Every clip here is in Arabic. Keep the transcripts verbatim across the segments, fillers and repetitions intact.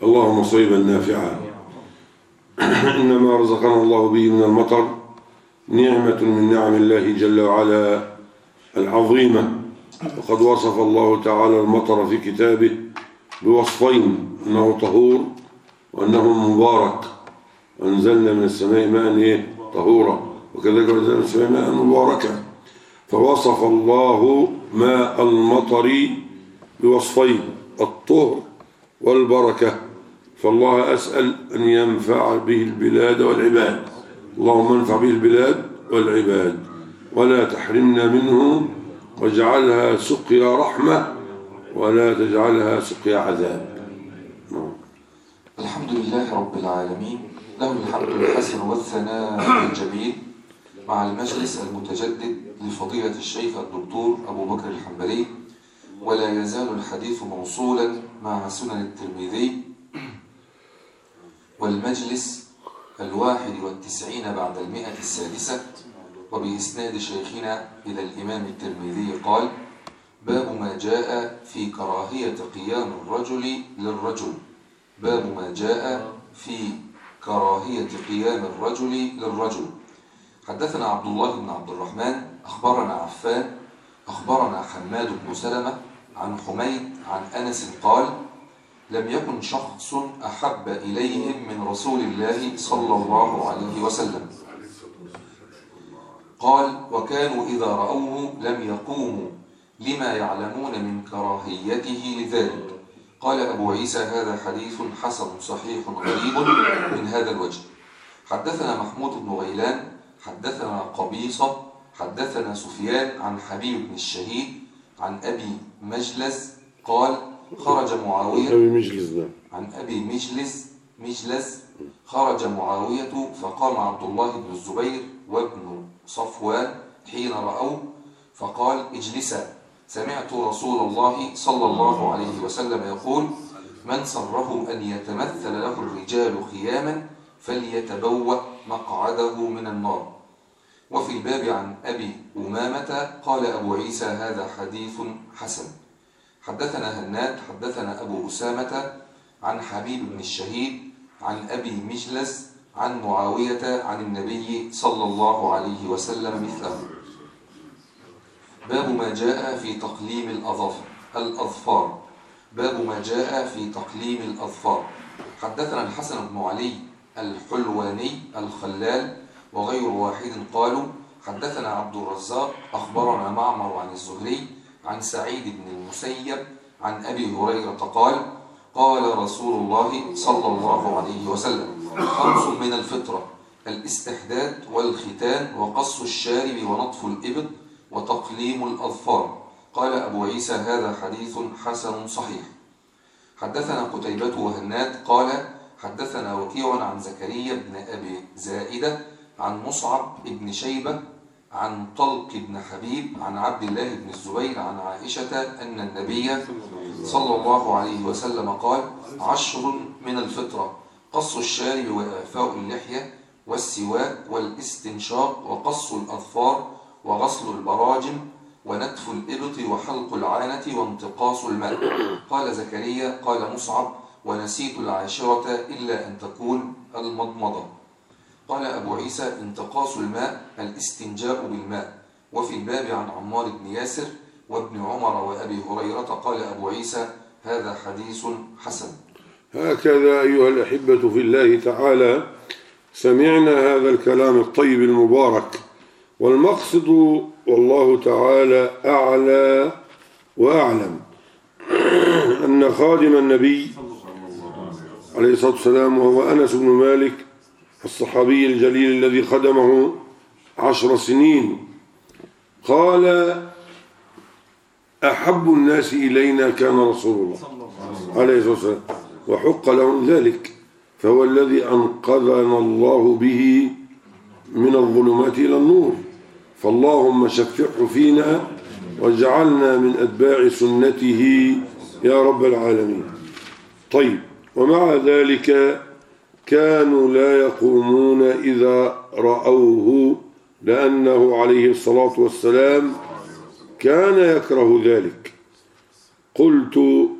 اللهم صيبا نافعا. إنما رزقنا الله به من المطر نعمة من نعم الله جل وعلا العظيمة. وقد وصف الله تعالى المطر في كتابه بوصفين: أنه طهور وأنه مبارك. أنزلنا من السماء ماء إيه؟ طهورا، وكذلك أنزلنا من السماء ماء مباركا. فوصف الله ماء المطر بوصفين: الطهر والبركة. فالله أسأل أن ينفع به البلاد والعباد. اللهم انفع به البلاد والعباد ولا تحرمنا منه، واجعلها سقيا رحمة ولا تجعلها سقيا عذاب. الحمد لله رب العالمين، له الحمد الحسن والثناء الجميل، مع المجلس المتجدد لفضيلة الشيخ الدكتور أبو بكر الحنبلي. ولا يزال الحديث موصولا مع سنن الترمذي، والمجلس الواحد والتسعين بعد المئة السادسة، وبإسناد شيخنا إلى الإمام الترمذي قال: باب ما جاء في كراهية قيام الرجل للرجل. باب ما جاء في كراهية قيام الرجل للرجل. حدثنا عبد الله بن عبد الرحمن أخبرنا عفان أخبرنا حماد بن سلمة عن حميد عن أنس قال: لم يكن شخص أحب إليهم من رسول الله صلى الله عليه وسلم. قال: وكانوا إذا رأوه لم يقوموا لما يعلمون من كراهيته لذلك. قال أبو عيسى: هذا حديث حسن صحيح غريب من هذا الوجه. حدثنا محمود بن غيلان حدثنا قبيصة حدثنا سفيان عن حبيب بن الشهيد عن أبي مجلس قال: خرج معاوية عن أبي مجلس مجلس خرج معاوية فقام عبد الله بن الزبير وابن صفوان حين رأوه فقال: اجلسا، سمعت رسول الله صلى الله عليه وسلم يقول: من سره أن يتمثل له الرجال خياما فليتبوأ مقعده من النار. وفي الباب عن أبي أمامة قال أبو عيسى: هذا حديث حسن. حدثنا هناد حدثنا أبو أسامة عن حبيب بن الشهيد عن أبي مجلس عن معاوية عن النبي صلى الله عليه وسلم مثله. باب ما جاء في تقليم الأظافر الأظفار. باب ما جاء في تقليم الأظفار. حدثنا الحسن بن علي الحلواني الخلال وغير واحد قالوا: حدثنا عبد الرزاق أخبرنا معمر عن الزهري عن سعيد بن المسيب عن أبي هريرة قال: قال رسول الله صلى الله عليه وسلم: خمس من الفطرة: الاستحداد والختان وقص الشارب ونطف الإبط وتقليم الأظفار. قال أبو عيسى: هذا حديث حسن صحيح. حدثنا قتيبة وهناد قال: حدثنا وكيع عن زكريا بن أبي زائدة عن مصعب بن شيبة عن طلق بن حبيب عن عبد الله بن الزبير عن عائشة أن النبي صلى الله عليه وسلم قال: عشر من الفطرة: قص الشارب وإعفاء اللحية والسواك والاستنشاق وقص الأظفار وغسل البراجم ونتف الإبط وحلق العانة وانتقاص الماء. قال زكريا: قال مصعب: ونسيت العاشرة إلا أن تكون المضمضة. قال أبو عيسى: انتقاص الماء الاستنجاء بالماء. وفي الباب عن عمار بن ياسر وابن عمر وأبي هريرة قال أبو عيسى: هذا حديث حسن. هكذا أيها الأحبة في الله تعالى سمعنا هذا الكلام الطيب المبارك، والمقصد والله تعالى أعلى وأعلم أن خادم النبي عليه الصلاة والسلام وهو أنس بن مالك الصحابي الجليل الذي خدمه عشر سنين قال: أحب الناس إلينا كان رسول الله عليه الصلاة والسلام، وحق له ذلك، فهو الذي أنقذنا الله به من الظلمات إلى النور، فاللهم شفعه فينا واجعلنا من أتباع سنته يا رب العالمين. طيب، ومع ذلك كانوا لا يقومون إذا رأوه، لأنه عليه الصلاة والسلام كان يكره ذلك. قلت: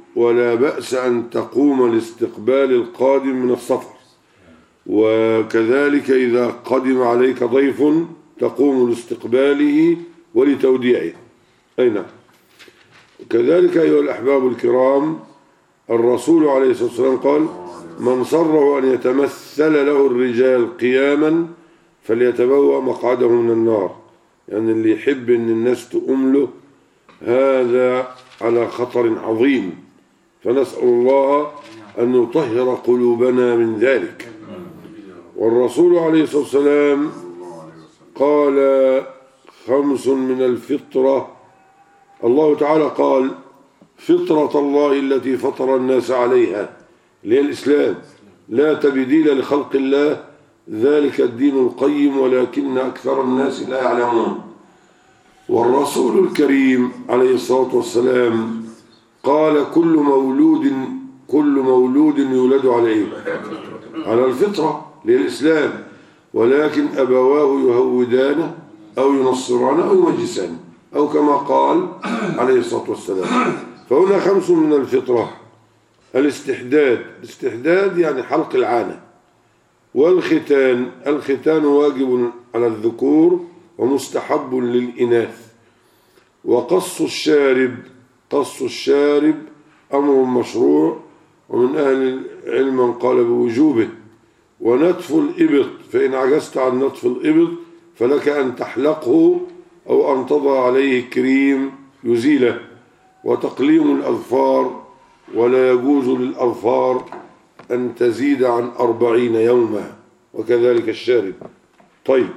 ولا بأس أن تقوم لاستقبال القادم من السفر، وكذلك إذا قدم عليك ضيف تقوم لاستقباله ولتوديعه. أي نعم. كذلك أيها الأحباب الكرام، الرسول عليه الصلاة والسلام قال: من سره أن يتمثل له الرجال قياما فليتبوأ مقعده من النار. يعني اللي يحب أن الناس تقوم له هذا على خطر عظيم، فنسأل الله أن يطهر قلوبنا من ذلك. والرسول عليه الصلاة والسلام قال: خمس من الفطرة. الله تعالى قال: فطرة الله التي فطر الناس عليها، اللي هي الإسلام، لا تبديل لخلق الله، ذلك الدين القيم ولكن أكثر الناس لا يعلمون. والرسول الكريم عليه الصلاة والسلام قال: كل مولود كل مولود يولد عليه على الفطرة للإسلام، ولكن أبواه يهودانه أو ينصرانه أو يمجسانه، أو كما قال عليه الصلاة والسلام. فهنا خمس من الفطرة: الاستحداد، الاستحداد يعني حلق العانة، والختان، الختان واجب على الذكور ومستحب للإناث، وقص الشارب، قص الشارب أمر مشروع، ومن أهل العلم من قال بوجوبه، ونتف الإبط، فإن عجزت عن نتف الإبط فلك أن تحلقه أو أن تضع عليه كريم يزيله، وتقليم الأظفار، ولا يجوز للأظفار أن تزيد عن أربعين يوما، وكذلك الشارب. طيب،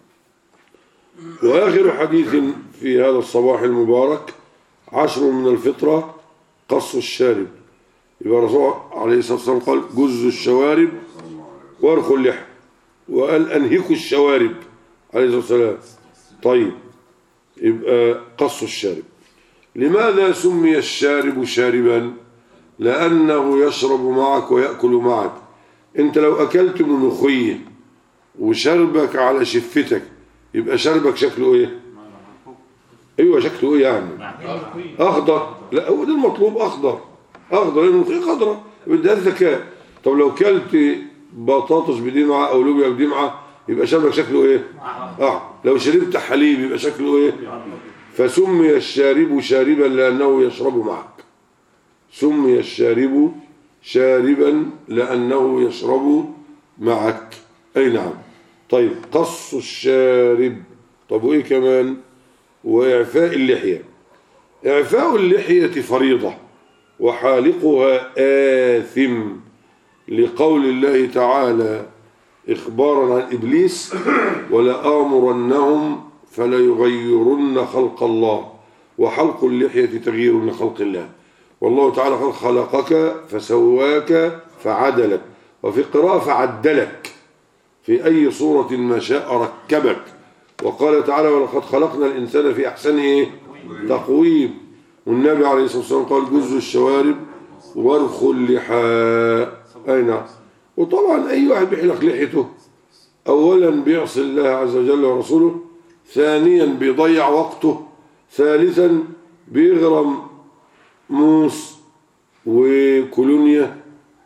وآخر حديث في هذا الصباح المبارك: عشر من الفطرة قص الشارب. يبقى الرسول عليه الصلاة والسلام قال: جز الشوارب وارخوا اللحى، وقال: أنهكوا الشوارب عليه الصلاة والسلام. طيب، يبقى قص الشارب. لماذا سمي الشارب شاربا؟ لأنه يشرب معك ويأكل معك. انت لو أكلت ملوخية وشربك على شفتك يبقى شربك شكله ايه؟ ايوه شكله ايه يعني؟ اخضر. لا، هو ده المطلوب، اخضر اخضر، لان الملوخية خضراء، ده الذكاء. طب لو كلت بطاطس بدمعة او لوبيا بدمعة يبقى شربك شكله ايه؟ اه. لو شربت حليب يبقى شكله ايه؟ فسمي الشارب شاربا لأنه يشرب معك. سمي الشارب شاربا لأنه يشرب معك. أي نعم. طيب، قص الشارب. طب وإيه كمان؟ وإعفاء اللحية. إعفاء اللحية فريضة، وحالقها آثم، لقول الله تعالى إخبارا عن إبليس: ولآمرنهم فليغيرن خلق الله، وحلق اللحية تغيير لخلق الله. والله تعالى قال: خلقك فسواك فعدلك، وفي قراءة فعدلك، في أي صورة ما شاء ركبك. وقال تعالى: ولقد خلقنا الإنسان في أحسن إيه؟ تقويم. والنبي عليه الصلاة والسلام قال: جز الشوارب وارخوا اللحى. أي نعم. وطبعا أي واحد بيحلق لحيته أولا بيعصي الله عز وجل ورسوله، ثانيا بيضيع وقته، ثالثا بيغرم موس وكولونيا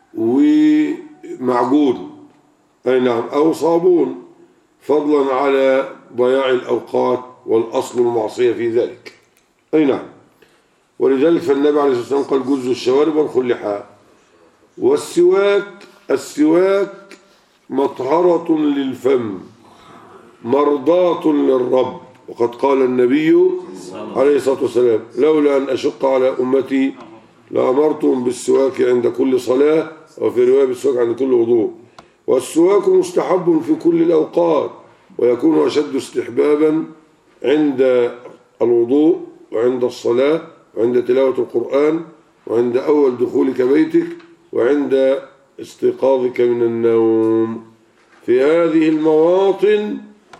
ومعجون، أي نعم، أو صابون، فضلا على ضياع الأوقات، والأصل المعصية في ذلك. أي نعم. ولذلك فالنبي عليه الصلاة والسلام قال: جز الشوارب وارخوا اللحى. والسواك، السواك مطهرة للفم مرضاة للرب، وقد قال النبي عليه الصلاة والسلام: لولا أن أشق على أمتي لأمرتهم بالسواك عند كل صلاة، وفي رواية بالسواك عند كل وضوء. والسواك مستحب في كل الأوقات، ويكون أشد استحبابا عند الوضوء وعند الصلاة وعند تلاوة القرآن وعند أول دخولك بيتك وعند استيقاظك من النوم. في هذه المواطن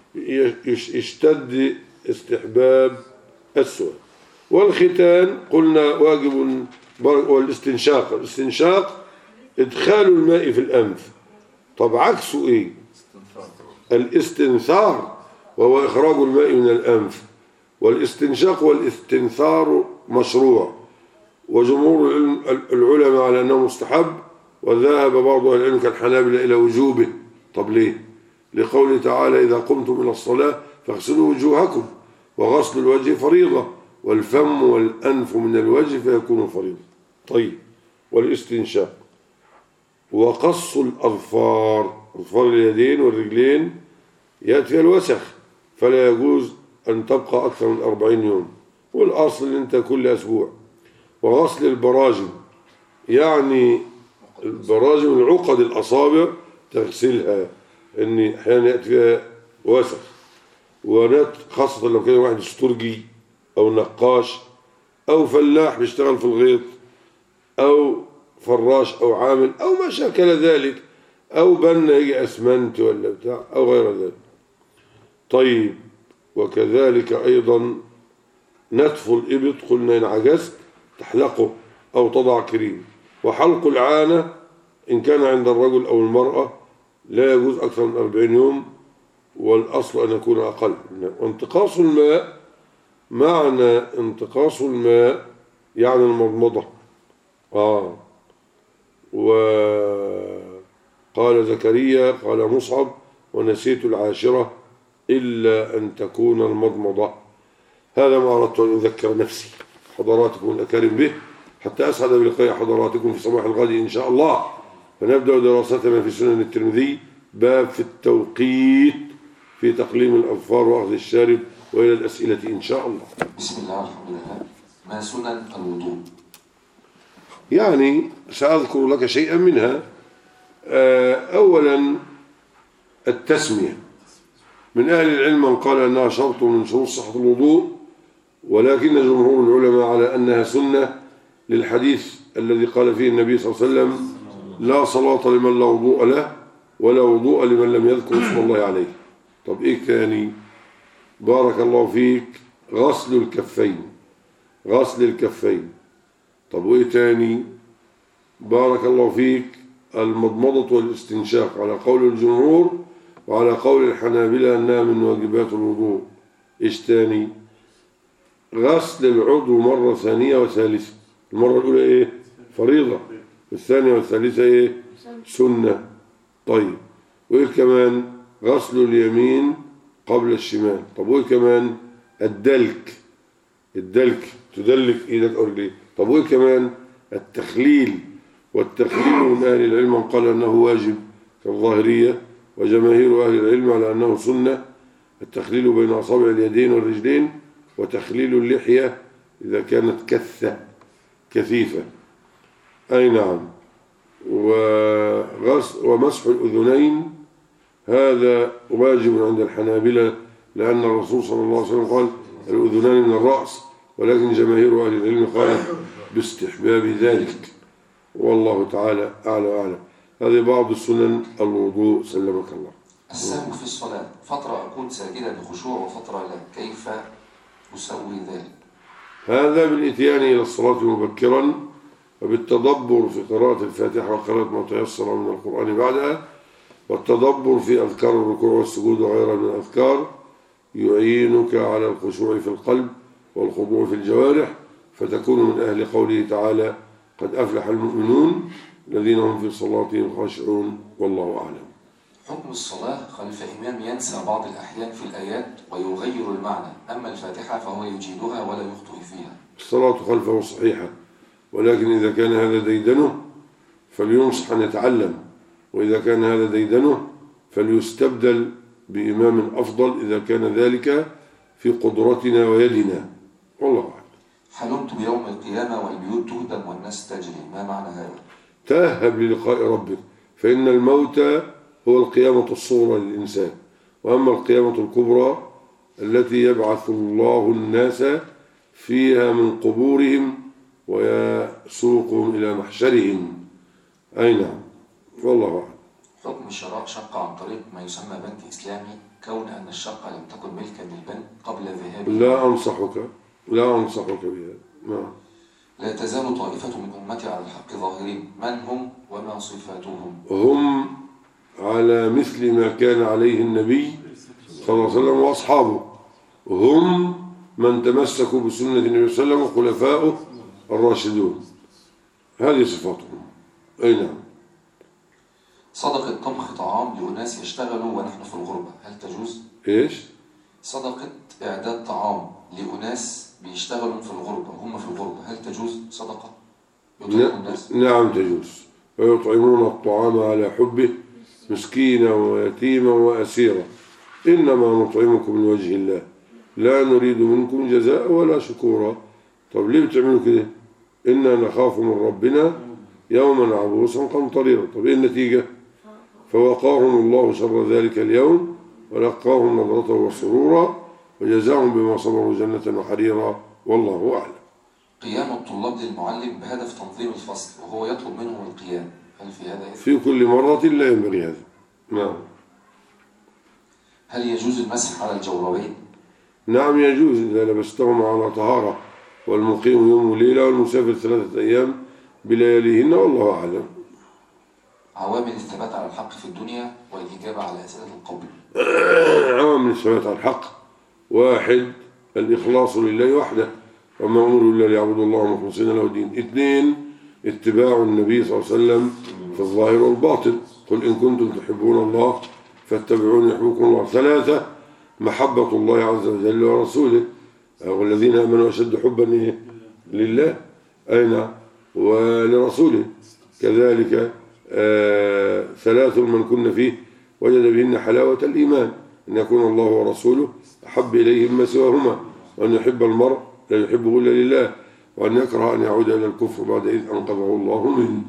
يشتد استحباب السواك. والختان قلنا واجب، والاستنشاق، الاستنشاق إدخال الماء في الأنف. طب عكسه إيه؟ الاستنثار، وهو إخراج الماء من الأنف. والاستنشاق والاستنثار مشروع، وجمهور العلماء على أنه مستحب، وذهب بعض أهل العلم كالحنابلة إلى وجوبه. طب ليه؟ لقوله تعالى إذا قمتم إلى الصلاة فاغسلوا وجوهكم، وغسل الوجه فريضة، والفم والأنف من الوجه فيكون فريضة. طيب، والاستنشاق وقص الأظفار، أظفار اليدين والرجلين يأتي الوسخ، فلا يجوز أن تبقى أكثر من أربعين يوم، والأصل أن أنت كل أسبوع. وغسل البراجم، يعني البراجم العقد الأصابع تغسلها، أن أحيانا يأتي فيها وسخ، ونت خاصة لو كان واحد استرجي أو نقاش أو فلاح بيشتغل في الغيط أو فراش أو عامل أو ما شاكل ذلك، أو بنا يجي أسمنت ولا بتاع أو غير ذلك. طيب، وكذلك أيضا نتف الإبط، قلنا إن عجزت تحلقه أو تضع كريم. وحلق العانة إن كان عند الرجل أو المرأة لا يجوز أكثر من أربعين يوم، والأصل أن يكون أقل. وانتقاص الماء، معنى انتقاص الماء يعني المضمضة. آه وقال زكريا قال مصعب ونسيت العاشرة إلا أن تكون المضمضة. هذا ما أردت أن أذكر نفسي حضراتكم الأكارم به، حتى أسعد بلقاء حضراتكم في صباح الغد إن شاء الله. فنبدأ دراستنا في سنن الترمذي، باب في التوقيت في تقليم الأظفار وأخذ الشارب، وإلى الأسئلة إن شاء الله. بسم الله والحمد لله. ما سنن الوضوء؟ يعني سأذكر لك شيئا منها. أولا التسمية، من أهل العلم من قال أنها شرط من شروط صحة الوضوء، ولكن جمهور العلماء على أنها سنة للحديث الذي قال فيه النبي صلى الله عليه وسلم لا صلاة لمن لا وضوء له ولا وضوء لمن لم يذكر اسم الله عليه. طب إيه ثاني؟ بارك الله فيك، غسل الكفين، غسل الكفين. طب وإيه ثاني؟ بارك الله فيك، المضمضة والاستنشاق على قول الجمهور، وعلى قول الحنابلة أنها من واجبات الوضوء. إيش ثاني؟ غسل العضو مرة ثانية وثالثة. المرة الأولى إيه؟ فريضة، والثانية والثالثة إيه؟ سنة. طيب، وإيه كمان؟ غسل اليمين قبل الشمال. طب وإيه كمان؟ الدلك، الدلك تدلك إيدك أو رجليك. طب وإيه كمان؟ التخليل، والتخليل من أهل العلم قال أنه واجب كالظاهرية، وجماهير أهل العلم على أنه سنة. التخليل بين أصابع اليدين والرجلين، وتخليل اللحية إذا كانت كثة كثيفة. أي نعم. ومسح الأذنين هذا واجب عند الحنابلة، لأن الرسول صلى الله عليه وسلم قال الأذنان من الرأس، ولكن جماهير أهل العلم قالت باستحباب ذلك، والله تعالى أعلى وأعلم. هذه بعض السنن الوضوء، سلمك الله. السهو في الصلاة، فترة أكون ساجدا بخشوع وفترة لا، كيف أسوي ذلك؟ هذا بالإتيان إلى الصلاة مبكرا، وبالتدبر في قراءة الفاتحة وقراءة ما تيسر من القرآن بعدها، والتدبر في أذكار الركوع والسجود وغيرها من الأذكار يعينك على الخشوع في القلب والخضوع في الجوارح، فتكون من أهل قوله تعالى قد أفلح المؤمنون الذين هم في صلاتهم خاشعون، والله أعلم. حكم الصلاة خلف إمام ينسى بعض الأحيان في الآيات ويغير المعنى، أما الفاتحة فهو يجيدها ولا يخطئ فيها. الصلاة خلفه صحيحة، ولكن إذا كان هذا ديدنه فلينصح أن يتعلم، وإذا كان هذا ديدنه فليستبدل بإمام أفضل إذا كان ذلك في قدرتنا ويدنا، والله أعلم. حلمت بيوم القيامة والبيوت تهدم والناس تجري، ما معنى هذا؟ تأهب للقاء ربك، فإن الموت هو القيامة الصغرى للإنسان، وأما القيامة الكبرى التي يبعث الله الناس فيها من قبورهم ويسوقهم إلى محشرهم. أي نعم، والله أعلم. حكم الشراء شقة عن طريق ما يسمى بنك إسلامي، كون أن الشقة لم تكن ملكا للبنك قبل ذهابه. لا أنصحك لا أنصحك بها. نعم. لا تزال طائفة من أمتي على الحق ظاهرين، من هم وما صفاتهم؟ هم على مثل ما كان عليه النبي صلى الله عليه وسلم وأصحابه، هم من تمسكوا بسنة النبي صلى الله عليه وسلم وخلفائه الراشدون، هذه صفاتهم. أي نعم. صدقة طبخ طعام لأناس يشتغلوا ونحن في الغربة، هل تجوز؟ إيش؟ صدقة إعداد طعام لأناس بيشتغلوا في الغربة وهم في الغربة، هل تجوز صدقة؟ الناس؟ نعم تجوز. ويطعمون الطعام على حبه مسكينا ويتيما وأسيرا إنما نطعمكم من وجه الله لا نريد منكم جزاء ولا شكورا. طب ليه بتعملوا كده؟ إنا نخاف من ربنا يوما عبوسا قمطريرا. طب إيه النتيجة؟ فوقاهم الله شر ذلك اليوم ولقاهم نظرة وسرورا وجزاهم بما صبروا جنة وحريرا والله أعلم. قيام الطلاب للمعلم بهدف تنظيم الفصل وهو يطلب منهم القيام، هل في هذا؟ في كل مرة لا ينبغي هذا. نعم. هل يجوز المسح على الجوربين؟ نعم يجوز إذا لبستهما على طهارة، والمقيم يوم وليلة والمسافر ثلاثة أيام بلياليهن والله أعلم. عوامل الثبات على الحق في الدنيا والإجابة على أسئلة القبر. عوامل الثبات على الحق: واحد، الإخلاص لله وحده، وما أمروا إلا ليعبدوا الله مخلصين له الدين. اثنين، اتباع النبي صلى الله عليه وسلم في الظاهر والباطن، قل إن كنتم تحبون الله فاتبعوني يحببكم الله. ثلاثة، محبة الله عز وجل ورسوله، والذين آمنوا أشد حبا لله أين ولرسوله. كذلك آه ثلاث من كن فيه وجد بهن حلاوة الإيمان: أن يكون الله ورسوله أحب إليه مما سواهما، وأن يحب المرء لا يحبه إلا لله، وأن يكره أن يعود إلى الكفر بعد إذ أنقذه الله منه.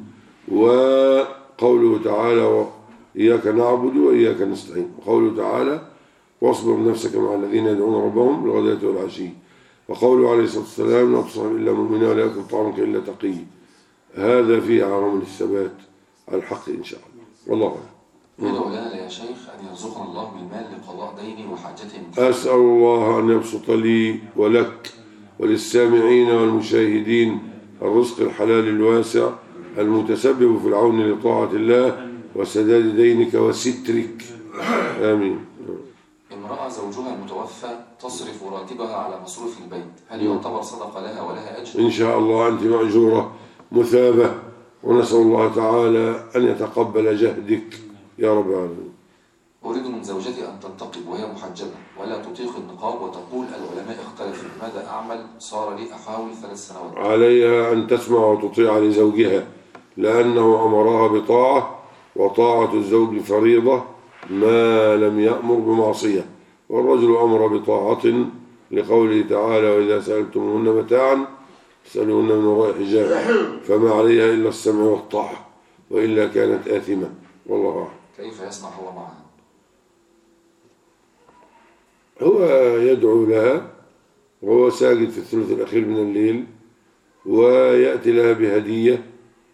وقوله تعالى: إياك نعبد وإياك نستعين. وقوله تعالى: واصبر نفسك مع الذين يدعون ربهم بالغداة والعشي. وقوله عليه الصلاة والسلام: لا تصحب إلا مؤمنا ولا يأكل طعامك إلا تقي. هذا فيه عوامل الثبات على الحق إن شاء الله والله أعلم. ندعو لنا يا شيخ أن يرزقنا الله بالمال لقضاء ديني وحاجتهم. أسأل الله أن يبسط لي ولك وللسامعين والمشاهدين الرزق الحلال الواسع المتسبب في العون لطاعة الله وسداد دينك وسترك، آمين. امرأة زوجها المتوفى تصرف راتبها على مصروف البيت، هل يعتبر صدقة لها ولها أجر؟ إن شاء الله أنت مأجورة مثابة، ونسأل الله تعالى أن يتقبل جهدك يا رب العالمين. أريد من زوجتي أن تنتقب وهي محجبة ولا تطيق النقاب وتقول العلماء اختلفوا، ماذا أعمل؟ صار لي أحاول ثلاث سنوات. عليها أن تسمع وتطيع لزوجها، لأنه أمرها بطاعة، وطاعة الزوج فريضة ما لم يأمر بمعصية، والرجل أمر بطاعة لقوله تعالى: وإذا سألتموهن متاعا فاسألوهن من وراء حجاب، فما عليها إلا السمع والطاعة، وإلا كانت آثمة والله أعلم. كيف يصنع هو معها؟ هو يدعو لها وهو ساجد في الثلث الأخير من الليل، ويأتي لها بهدية،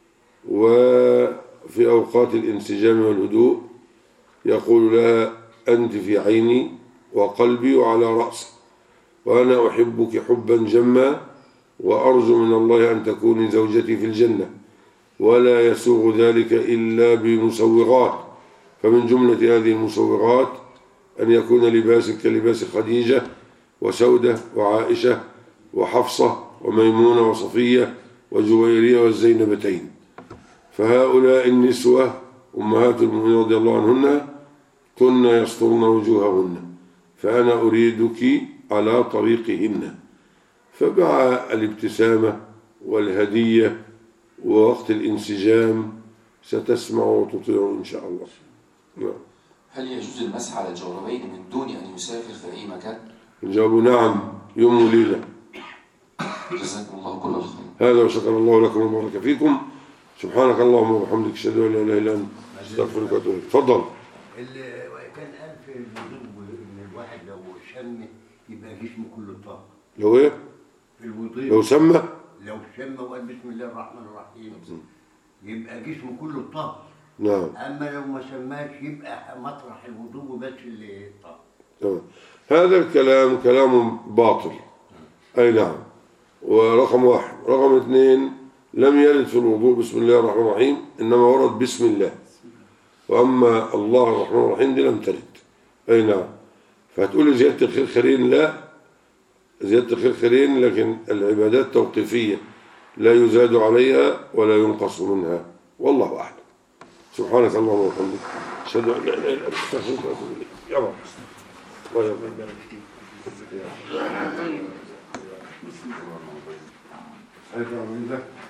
وفي أوقات الانسجام والهدوء يقول لها: أنت في عيني وقلبي وعلى رأسي، وأنا أحبك حبا جما، وأرجو من الله أن تكوني زوجتي في الجنة، ولا يسوغ ذلك إلا بمسوغات، فمن جملة هذه المسوغات أن يكون لباسك كلباس خديجة وسودة وعائشة وحفصة وميمونة وصفية وجويرية والزينبتين، فهؤلاء النسوة أمهات المؤمنين رضي الله عنهن كن يسترن وجوههن، فأنا أريدك على طريقهن. فمع الابتسامة والهدية ووقت الانسجام ستسمع وتطيع إن شاء الله. نعم. هل يجوز المسح على الجوربين من دون أن يسافر في أي مكان؟ الجواب نعم، يوم وليلة. جزاكم الله كل الخير. هذا وشكر الله لكم وبارك فيكم. سبحانك اللهم وبحمدك أشهد أن لا إله إلا أنت أستغفرك وأتوب إليك. تفضل. كان قال في الوضوء إن الواحد لو شم يبقى جسمه كله طاهر. لو إيه؟ في الوضوء لو سمى لو شم وقال بسم الله الرحمن الرحيم يبقى جسمه كله طاهر. نعم. أما لو ما سماش يبقى مطرح الوضوء بس اللي طاهر. تمام. هذا الكلام كلام باطل. أي نعم. ورقم واحد. رقم اثنين، لم يرد في الوضوء بسم الله الرحمن الرحيم، إنما ورد بسم الله، وأما الله الرحمن الرحيم دي لم ترد. أي نعم. فهتقول زيادة الخير خيرين، لا، زيادة الخير خيرين، لكن العبادات توقيفية، لا يزاد عليها ولا ينقص منها، والله أعلم. سبحانك اللهم وبحمدك أشهد أن لا إله إلا أنت أستغفرك وأتوب إليك. يا رب الله يبارك فيك.